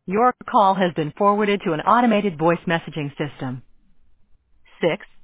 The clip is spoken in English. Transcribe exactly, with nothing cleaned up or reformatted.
Your call has been forwarded to an automated voice messaging system. Six